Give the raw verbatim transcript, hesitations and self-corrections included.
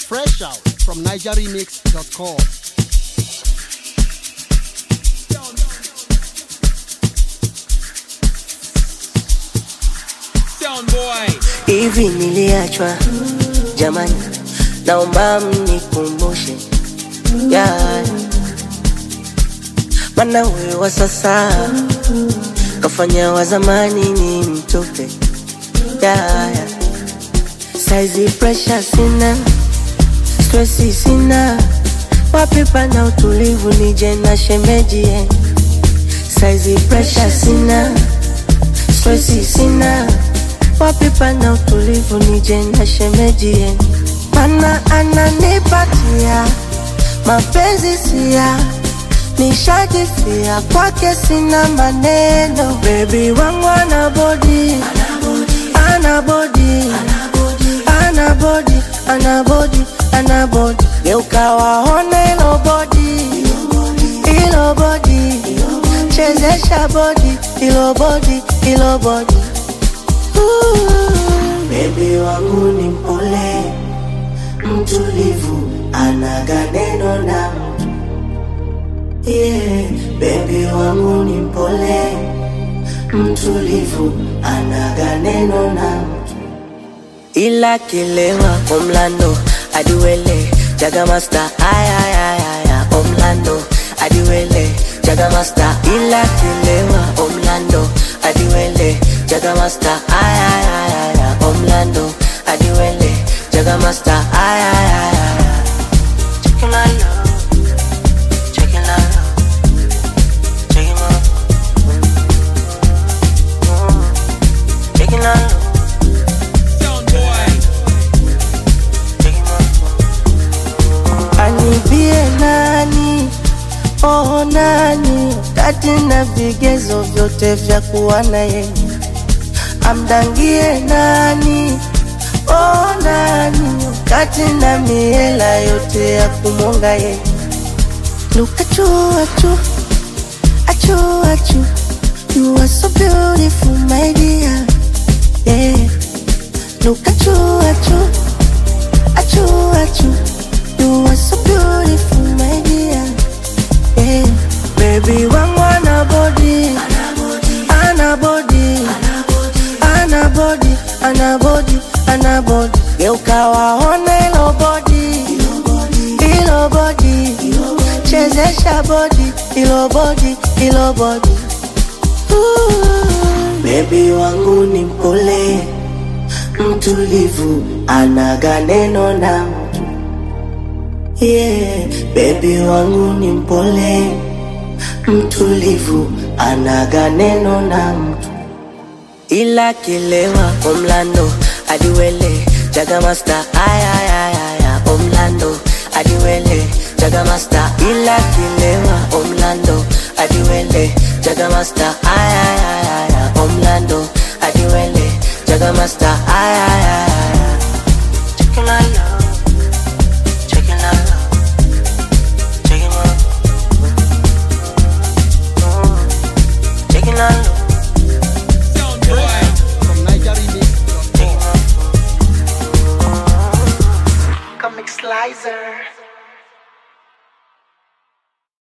Fresh out from niger remix dot com. Sound boy. Hivi niliachwa jamani, naomba mnikumbushe yeah. Mana wewe wa sasa kafanya wa zamani ni mtupe yeah, yeah. Saizi pressure sina, stressi sina, wapi pana utulivu nije na shemeji yeah. Saizi pressure sina, stressi sina, wapi pana utulivu nije na shemeji yeah. Mana ananipatia mapenzi siya, nishajifia kwake sina maneno. Baby wangu ana body, ana body, ana body, ana body, ana body. Geuka waone ilo body, ilo body, chezesha body, ilo body, ilo body. Ooh. Baby wangu ni mpole, mtulivu, anaga neno na mtu yeah. Baby wangu ni mpole, mtulivu, anaga neno na mtu ila kilewa omlando adiwele jaga master ay ay ay ay omlando adiwele jaga master ila kilewa omlando adiwele jaga master ay ay ay ay omlando adiwele jaga master ay ay ay ay. Check my love, check it out, check it out, check it out. Sound boy. Check it out. Anibie nani, oh nani, kati na vigezo vyote vya kuwa na yeye. Amdangie nani, oh nani, kati na miela yote ya kumonga ye. Look at you, at you, at you, at you. You are so beautiful, my dear. Yeah. Look at you, at you, at you, at you. You are so beautiful, my dear. Yeah. Baby, wangu ana body, ana body, ana body, ana body, ana body. Geuka waone ilo body, ilo body, chezesha body, ilo body, ilo body. Ooh. Baby wangu ni mpole, mtulivu, anaga neno na mtu yeah. Baby wangu ni mpole, mtulivu, anaga neno na mtu ila kilewa omlando adiwele jaga master ay ay ay ay omlando adiwele jaga master ila kilewa omlando adiwele jaga master ay ay ay ay omlando adiwele jaga master